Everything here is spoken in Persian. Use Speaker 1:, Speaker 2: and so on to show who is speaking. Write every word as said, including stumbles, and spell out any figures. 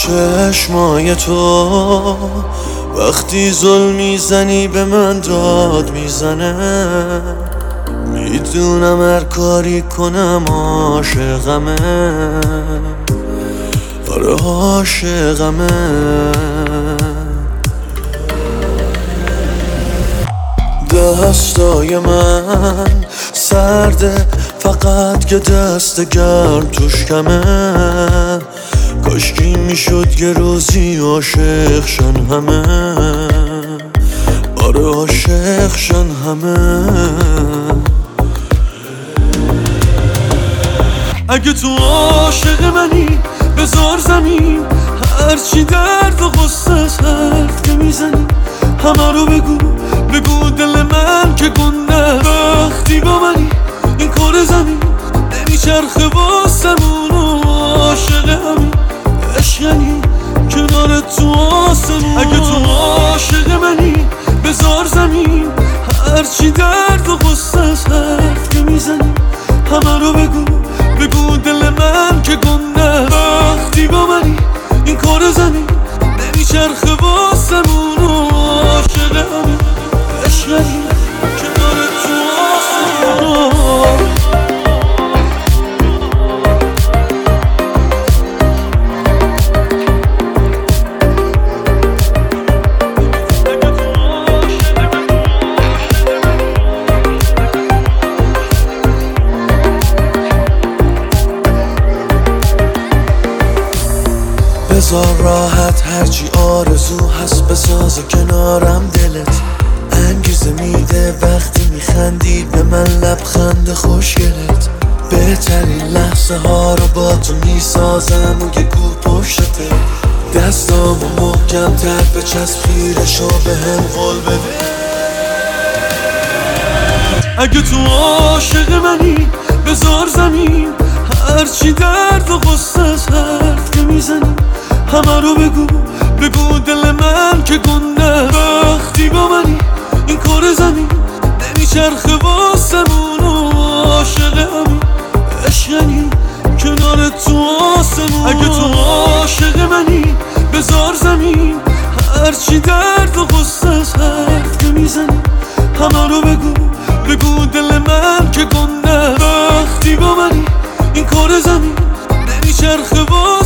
Speaker 1: چشمای تو وقتی ظلم میزنی به من داد میزنه، میدونم هر کاری کنم عاشقمه، آره عاشقمه. دستای من سرده فقط که دست گرم توش کمه، کاشکی میشد یه روزی عاشق شن همه، آره عاشق شن همه. اگه تو عاشق منی بذار زمین، هرچی درد و غصه حرف که میزنی همه رو بگو، بگو دل من که گنده. وقتی با منی این کار زمین نمیچرخه واسمون و عاشق همین عشقنی کنار تو آسمون. اگه تو عاشق منی بذار زمین، هرچی درد و غصه حرف که میزنی همه رو بگو، بگو دل من که گنده. وقتی با منی این کار زمین نمیچرخه واسمون و عاشق همین عشقنی کنار تو آسمون. بذار راحت هرچی آرزو هست بسازه کنارم دلت، انگیزه میده وقتی میخندی به من لبخند خوشگلت. بهترین لحظه ها رو با تو میسازم و یه گو پشتته، دستامو محکم تر بچسب خیرشو به هم قول بده. اگه تو عاشق منی بذار زمین، هرچی درد و غصه حرف که میزنی همه رو بگو، بگو دل من که گنده. وقتی با منی این کار زمین نمیچرخه واسمون و عاشق همین عشقنی کنار تو آسمون. اگه تو عاشق منی بذار زمین، هرچی درد و غصه حرف که میزنی همه رو بگو، بگو دل من که گنده. وقتی با منی این کار زمین نمیچرخه واسمون